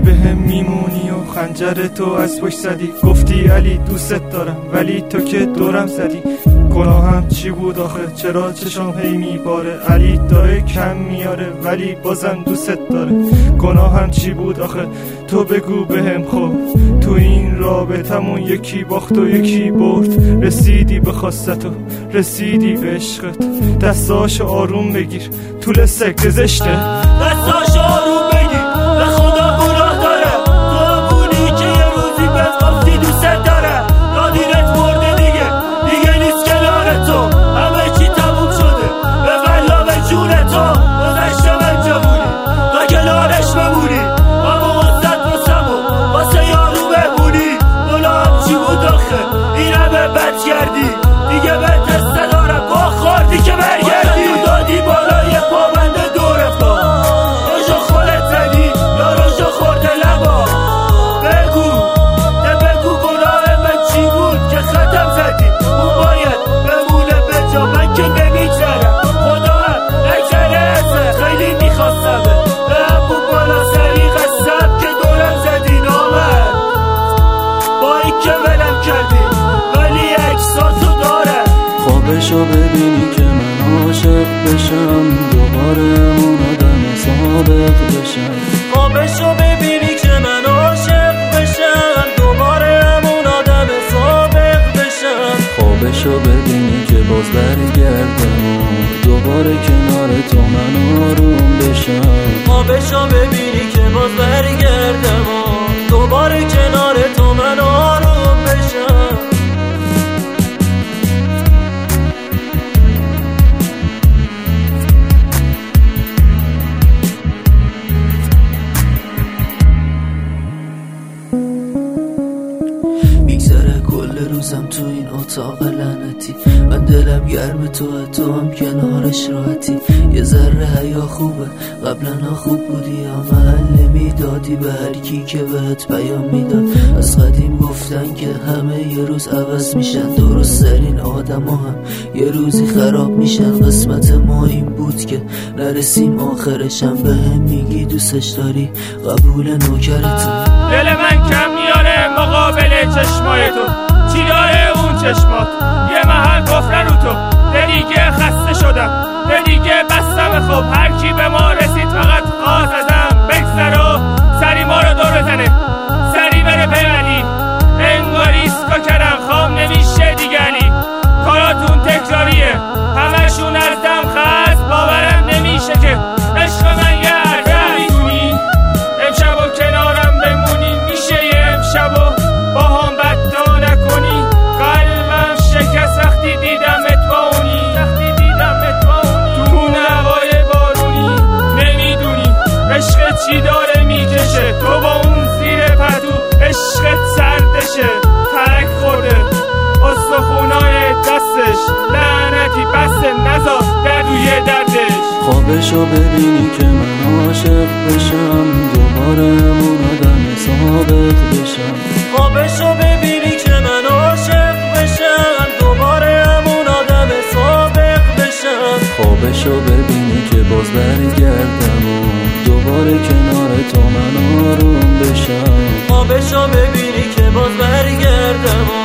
بهم میمونی و خنجر تو از پشت زدی. گفتی علی دوست دارم ولی تو که دورم زدی. گناهم چی بود آخه چرا چشام هی میباره؟ علی داره کم میاره ولی بازم دوست داره. گناهم چی بود آخه تو بگو بهم. خب تو این رابطمون یکی باخت و یکی برد. رسیدی به خواستت و رسیدی به عشقت. دستاشو آروم بگیر طول سکت زشته. دستاشو آروم بگیر به خدا گناه داره. تو بودی که یه روزی به گفتی دوست داره. یادیرت برده دیگه نیست کنار تو. همه چی تموم شده به ولا به جون تو. گذشته من جمونی و کنارش بمونی. اما واسط واسم و واسه یارو بمونی. گناهم چی بود آخه این همه بد کردی. دیگه به دست دارم با خوردی که برگردی. دادی بالای پابند دور پا. روشو خودت زدی یا روشو خورده لبا. بگو گناه من چی بود که ختم زدی. اون باید بمونه به جا من که نمیگذرم. خدا هم نگذره ازه خیلی میخواستمه. به همون بالا سری قسم که دورم زدی نامرد. با این که ولم کردی ولی اکساتو داره. خوابشو ببینی که من عاشق بشم. دوباره اون آدم سابق بشم. خوابشو ببینی که من عاشق بشم. دوباره همون آدم سابق بشم. خوابشو ببینی که باز برگردم و دوباره کنار تو من آروم بشم. خوابشو ببینی که باز برگردم و دوباره کنار تو من آروم بشم. میگذره کل روزم تو این اتاق لعنتی. من دلم گرم تو هم کنارش راحتی. یه ذره حیا خوبه قبلا خوب بودی. اما حل نمیدادی به هر کی که بهت پیام میداد. از قدیم گفتن که همه یه روز عوض میشن. درست ترین آدم هم یه روزی خراب میشن. قسمت ما این بود که نرسیم آخرشم. به هم میگی دوستش داری قبول نوکرتم. دل من کم میاره مقابل چشمای تو. چی داره اون چشمات؟ یه محل گفرن رو تو. دیگه خسته شدم دیگه بستم. خب هر کی به ما رسید فقط خواست ازم بگذر و سری ما رو دور بزنه. سری بره پیولی انگاری اسکا کردم خواب نمیشه دیگه. علی کاراتون تکراریه همشون از دم خست. باورم نمیشه که عشق من یه عرضه میدونی. امشب و کنارم بمونی. میشه یه امشب و با هم بدتا نکنی. قلبم شکست وقتی دیدمت با اونی. تو نوای بارونی نمیدونی عشق چی داره میکشه. تو با اون زیر پتو عشقت سردشه. ترک خورده استخونای دستش. لعنتی بس نزار دردوی دردش. خوابشو ببینی که من عاشق بشم. دوباره اون آدم سابق بشم. خوابشو ببینی که من عاشق بشم. دوباره همون آدم سابق بشم. خوابشو ببینی که باز برگردم و دوباره کنار تو من آروم بشم. خوابشو ببینی که باز برگردم